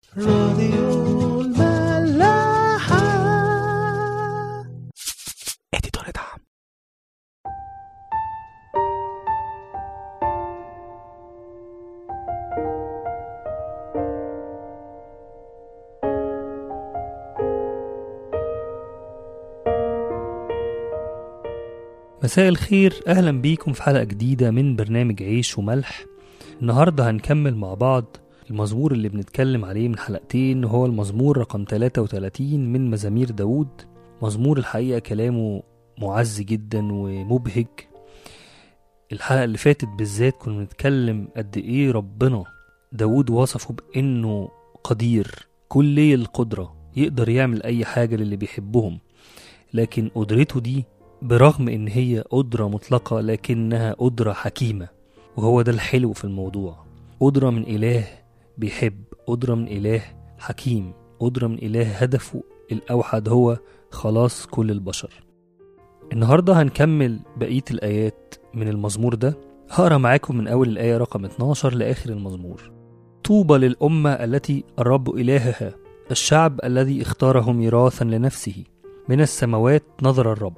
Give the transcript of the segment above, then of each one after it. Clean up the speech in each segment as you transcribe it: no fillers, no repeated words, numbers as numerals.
راديو الملاحة. اديتور دعم. مساء الخير، أهلا بيكم في حلقة جديدة من برنامج عيش وملح. النهاردة هنكمل مع بعض المزمور اللي بنتكلم عليه من حلقتين، هو المزمور رقم 33 من مزامير داود. مزمور الحقيقة كلامه معز جدا ومبهج. الحلقة اللي فاتت بالذات كنا بنتكلم قد ايه ربنا داود وصفه بانه قدير كلي القدرة، يقدر يعمل اي حاجة للي بيحبهم، لكن قدرته دي برغم ان هي قدرة مطلقة لكنها قدرة حكيمة. وهو ده الحلو في الموضوع، قدرة من إله بيحب، قدرة من إله حكيم، قدرة من إله هدفه الأوحد هو خلاص كل البشر. النهاردة هنكمل بقية الآيات من المزمور ده. هقرأ معاكم من أول الآية رقم 12 لآخر المزمور. طوبى للأمة التي الرب إلهها، الشعب الذي اختاره ميراثا لنفسه. من السماوات نظر الرب،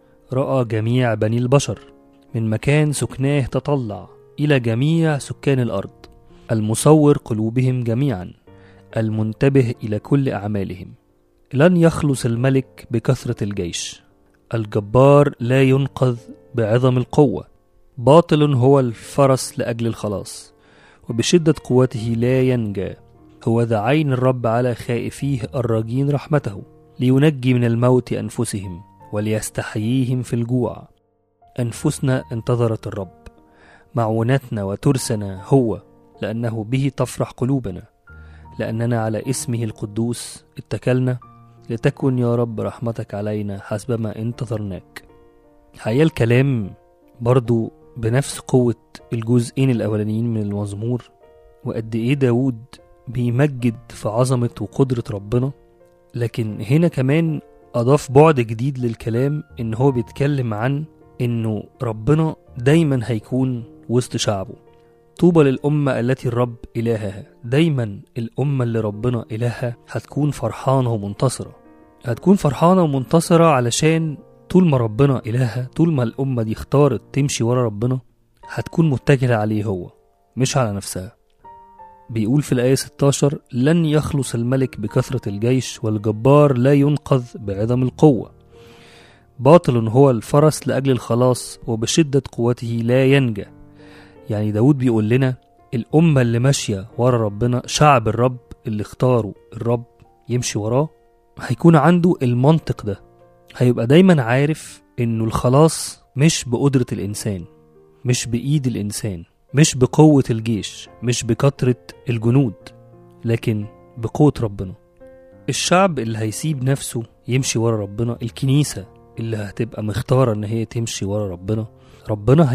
رأى جميع بني البشر، من مكان سكناه تطلع إلى جميع سكان الأرض. المصور قلوبهم جميعا، المنتبه إلى كل أعمالهم. لن يخلص الملك بكثرة الجيش، الجبار لا ينقذ بعظم القوة. باطل هو الفرس لأجل الخلاص، وبشدة قوته لا ينجى. هو ذا عين الرب على خائفيه الراجين رحمته، لينجي من الموت أنفسهم وليستحييهم في الجوع. أنفسنا انتظرت الرب، معونتنا وترسنا هو، لأنه به تفرح قلوبنا، لأننا على اسمه القدوس اتكلنا. لتكن يا رب رحمتك علينا حسبما انتظرناك. حقيقة الكلام برضو بنفس قوة الجزئين الأولانيين من المزمور، وقد إيه داود بيمجد في عظمة وقدرة ربنا. لكن هنا كمان أضاف بعد جديد للكلام، إن هو بيتكلم عن إنه ربنا دايما هيكون وسط شعبه. طوبى للأمة التي الرب إلهها، دايما الأمة اللي ربنا إلهها هتكون فرحانة ومنتصرة. هتكون فرحانة ومنتصرة علشان طول ما ربنا إلهها، طول ما الأمة دي اختارت تمشي ورا ربنا، هتكون متكلة عليه هو مش على نفسها. بيقول في الآية 16: لن يخلص الملك بكثرة الجيش، والجبار لا ينقذ بعظم القوة. باطل هو الفرس لأجل الخلاص، وبشدة قوته لا ينجى. يعني داود بيقول لنا الأمة اللي ماشية ورا ربنا، شعب الرب اللي اختاروا الرب يمشي وراه، هيكون عنده المنطق ده. هيبقى دايما عارف انه الخلاص مش بقدرة الإنسان، مش بإيد الإنسان، مش بقوة الجيش، مش بكثرة الجنود، لكن بقوة ربنا. الشعب اللي هيسيب نفسه يمشي ورا ربنا، الكنيسة اللي هتبقى مختارة ان هي تمشي ورا ربنا، ربنا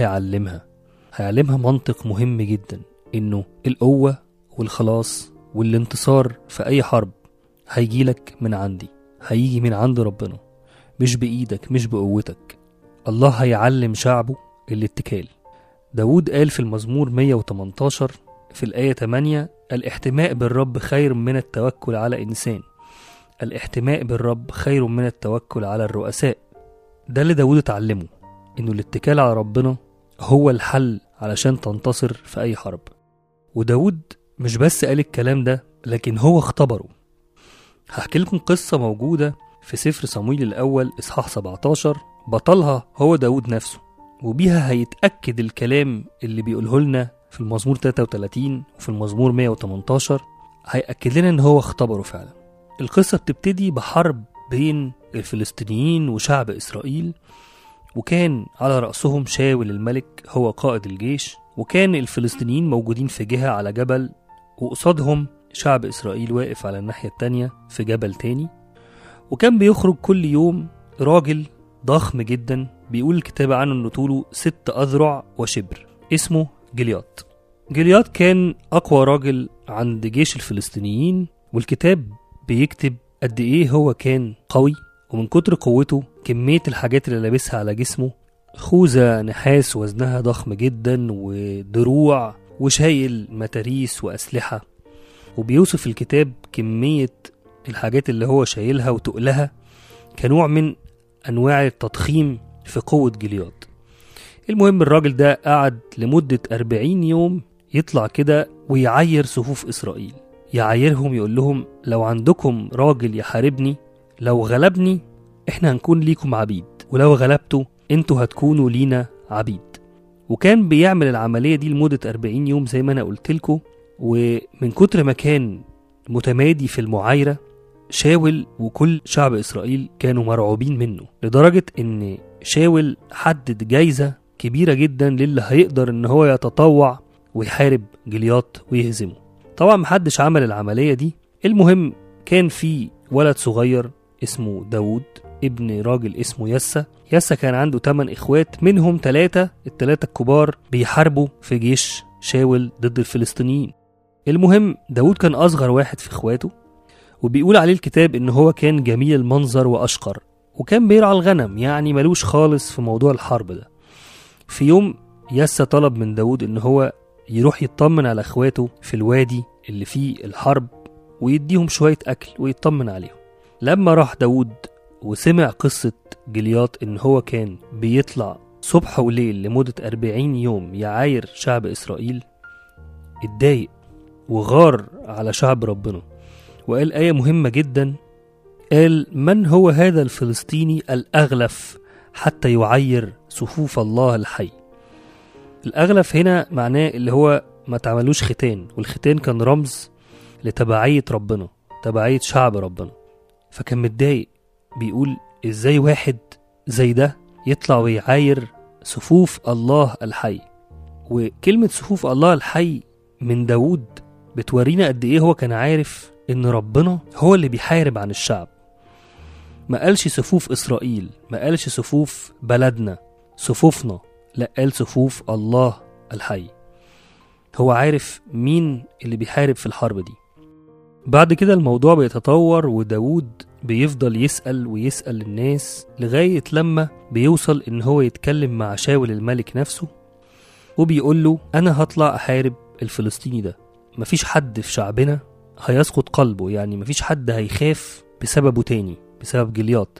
هيعلمها منطق مهم جدا، انه القوة والخلاص والانتصار في اي حرب هيجيلك من عندي، هيجي من عند ربنا، مش بإيدك، مش بقوتك. الله هيعلم شعبه الاتكال. داود قال في المزمور 118 في الآية 8: الاحتماء بالرب خير من التوكل على إنسان. الاحتماء بالرب خير من التوكل على الرؤساء. ده اللي داود اتعلمه، إنه الاتكال على ربنا هو الحل علشان تنتصر في أي حرب. وداود مش بس قال الكلام ده، لكن هو اختبره. هحكي لكم قصة موجودة في سفر صمويل الأول إصحاح 17، بطلها هو داود نفسه، وبيها هيتأكد الكلام اللي بيقوله لنا في المزمور 33 وفي المزمور 118، هيأكد لنا ان هو اختبره فعلا. القصة بتبتدي بحرب بين الفلسطينيين وشعب إسرائيل، وكان على رأسهم شاول الملك هو قائد الجيش، وكان الفلسطينيين موجودين في جهة على جبل، وقصادهم شعب إسرائيل واقف على الناحية التانية في جبل تاني. وكان بيخرج كل يوم راجل ضخم جدا، بيقول الكتاب عنه انه طوله 6 أذرع وشبر، اسمه جليات. جليات كان أقوى راجل عند جيش الفلسطينيين، والكتاب بيكتب قد إيه هو كان قوي، ومن كتر قوته كمية الحاجات اللي لابسها على جسمه، خوذة نحاس وزنها ضخم جدا، ودروع، وشايل متاريس وأسلحة. وبيوصف الكتاب كمية الحاجات اللي هو شايلها وتقلها كنوع من أنواع التضخيم في قوة جليات. المهم الراجل ده قعد لمدة 40 يوم يطلع كده ويعاير صفوف إسرائيل، يعايرهم يقول لهم لو عندكم راجل يحاربني، لو غلبني احنا هنكون ليكم عبيد، ولو غلبتوا انتوا هتكونوا لينا عبيد. وكان بيعمل العملية دي لمدة 40 يوم زي ما أنا قلتلكوا. ومن كتر ما كان متمادي في المعايرة، شاول وكل شعب إسرائيل كانوا مرعوبين منه، لدرجة ان شاول حدد جايزة كبيرة جدا للي هيقدر ان هو يتطوع ويحارب جليات ويهزمه. طبعا محدش عمل العملية دي. المهم كان في ولد صغير اسمه داود، ابن راجل اسمه يسا كان عنده 8 إخوات، منهم 3 الكبار بيحاربوا في جيش شاول ضد الفلسطينيين. المهم داود كان أصغر واحد في إخواته، وبيقول عليه الكتاب إن هو كان جميل المنظر وأشقر، وكان بيرعى الغنم، يعني ملوش خالص في موضوع الحرب ده. في يوم يسا طلب من داود إن هو يروح يطمن على إخواته في الوادي اللي فيه الحرب ويديهم شوية أكل ويطمن عليهم. لما راح داود وسمع قصة جليات إن هو كان بيطلع صبح وليل لمدة 40 يوم يعاير شعب إسرائيل، اتضايق وغار على شعب ربنا، وقال آية مهمة جدا، قال من هو هذا الفلسطيني الأغلف حتى يعاير صفوف الله الحي. الأغلف هنا معناه اللي هو ما تعملوش ختان، والختان كان رمز لتبعية ربنا، تبعية شعب ربنا. فكان متضايق، بيقول ازاي واحد زي ده يطلع ويعاير صفوف الله الحي. وكلمة صفوف الله الحي من داود بتورينا قد ايه هو كان عارف ان ربنا هو اللي بيحارب عن الشعب. ما قالش صفوف إسرائيل، ما قالش صفوف بلدنا صفوفنا، لا قال صفوف الله الحي. هو عارف مين اللي بيحارب في الحرب دي. بعد كده الموضوع بيتطور، وداود بيفضل يسأل ويسأل الناس لغاية لما بيوصل ان هو يتكلم مع شاول الملك نفسه، وبيقول له انا هطلع احارب الفلسطيني ده، مفيش حد في شعبنا هيسقط قلبه، يعني مفيش حد هيخاف بسببه تاني، بسبب جليات،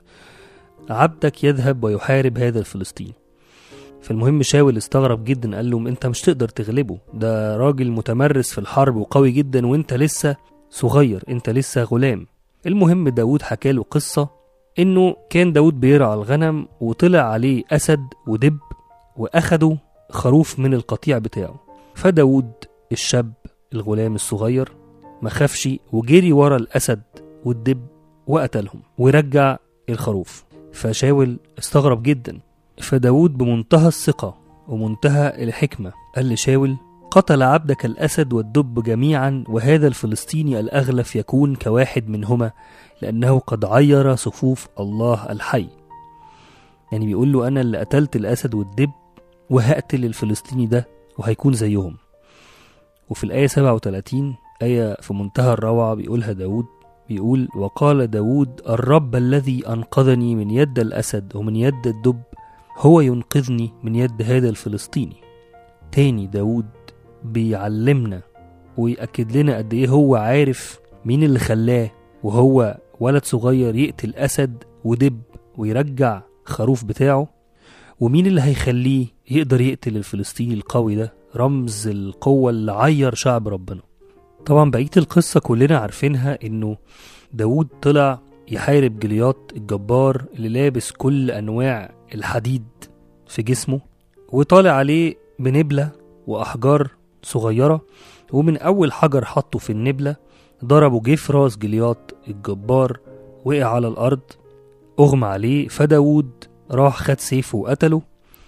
عبدك يذهب ويحارب هذا الفلسطيني. فالمهم شاول استغرب جدا، قال له انت مش تقدر تغلبه، ده راجل متمرس في الحرب وقوي جدا، وانت لسه صغير، انت لسه غلام. المهم داود حكاله قصة انه كان داود بيرعى الغنم وطلع عليه اسد ودب واخدوا خروف من القطيع بتاعه، فداود الشاب الغلام الصغير ما خافش وجري ورا الاسد والدب وقتلهم ورجع الخروف. فشاول استغرب جدا، فداود بمنتهى الثقة ومنتهى الحكمة قال لشاول قتل عبدك الأسد والدب جميعا، وهذا الفلسطيني الأغلف يكون كواحد منهما، لأنه قد عير صفوف الله الحي. يعني بيقول له أنا اللي قتلت الأسد والدب وهقتل الفلسطيني ده وهيكون زيهم. وفي الآية 37 آية في منتهى الروعة بيقولها داود، بيقول وقال داود الرب الذي أنقذني من يد الأسد ومن يد الدب هو ينقذني من يد هذا الفلسطيني. تاني داود بيعلمنا ويأكد لنا قد ايه هو عارف مين اللي خلاه وهو ولد صغير يقتل أسد ودب ويرجع خروف بتاعه، ومين اللي هيخليه يقدر يقتل الفلسطيني القوي ده، رمز القوة اللي عير شعب ربنا. طبعا بقية القصة كلنا عارفينها، انه داود طلع يحارب جليات الجبار اللي لابس كل انواع الحديد في جسمه، وطالع عليه بنبلة واحجار صغيرة، ومن اول حجر حطه في النبلة ضربه جه في راس جليات الجبار، وقع على الارض اغمى عليه. فداود راح خد سيفه وقتله،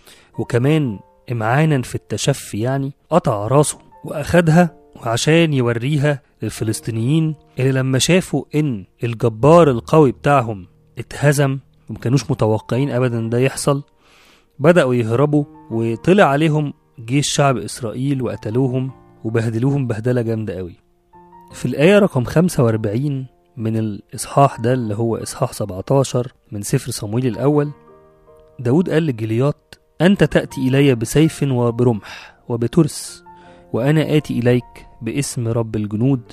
وكمان امعانا في التشفي يعني قطع راسه واخدها وعشان يوريها للفلسطينيين اللي لما شافوا ان الجبار القوي بتاعهم اتهزم ومكانوش متوقعين ابدا ده يحصل، بدأوا يهربوا وطلع عليهم جيش شعب إسرائيل وقتلوهم وبهدلوهم بهدلة جامدة قوي. في الآية رقم 45 من الإصحاح ده اللي هو إصحاح 17 من سفر صمويل الأول، داود قال لجليات أنت تأتي إلي بسيف وبرمح وبترس، وأنا آتي إليك باسم رب الجنود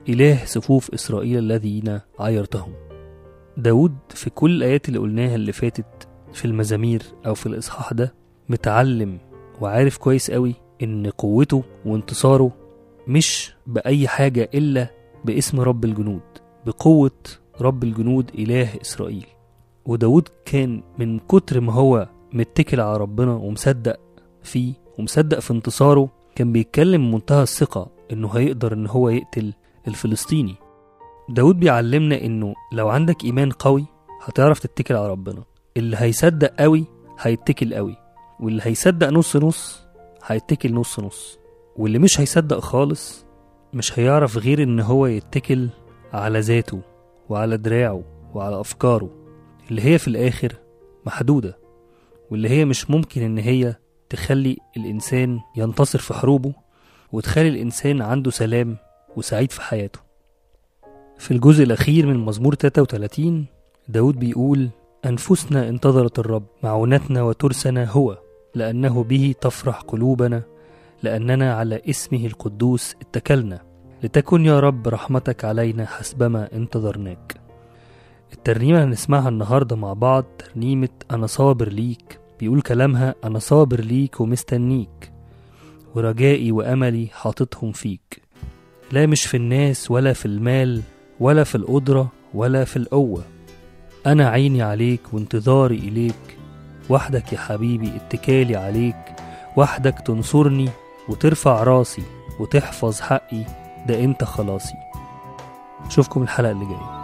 إله صفوف إسرائيل الذين عايرتهم. داود في كل الآيات اللي قلناها اللي فاتت في المزامير أو في الإصحاح ده متعلم وعارف كويس قوي إن قوته وانتصاره مش بأي حاجة إلا باسم رب الجنود، بقوة رب الجنود إله إسرائيل. وداود كان من كتر ما هو متكل على ربنا ومصدق فيه ومصدق في انتصاره كان بيتكلم منتهى الثقة إنه هيقدر إن هو يقتل الفلسطيني. داود بيعلمنا إنه لو عندك إيمان قوي هتعرف تتكل على ربنا. اللي هيصدق قوي هيتكل قوي، واللي هيصدق نص نص هيتكل نص نص، واللي مش هيصدق خالص مش هيعرف غير إن هو يتكل على ذاته وعلى دراعه وعلى أفكاره اللي هي في الآخر محدودة، واللي هي مش ممكن إن هي تخلي الإنسان ينتصر في حروبه وتخلي الإنسان عنده سلام وسعيد في حياته. في الجزء الأخير من مزمور 33 داود بيقول: أنفسنا انتظرت الرب، معونتنا وترسنا هو، لأنه به تفرح قلوبنا، لأننا على اسمه القدوس اتكلنا، لتكن يا رب رحمتك علينا حسبما انتظرناك. الترنيمة هنسمعها النهاردة مع بعض ترنيمة أنا صابر ليك، بيقول كلامها: أنا صابر ليك ومستنيك، ورجائي وأملي حاططهم فيك، لا مش في الناس ولا في المال ولا في القدرة ولا في القوة، أنا عيني عليك وانتظاري إليك، وحدك يا حبيبي اتكالي عليك، وحدك تنصرني وترفع راسي وتحفظ حقي، ده انت خلاصي. أشوفكم الحلقة اللي جاية.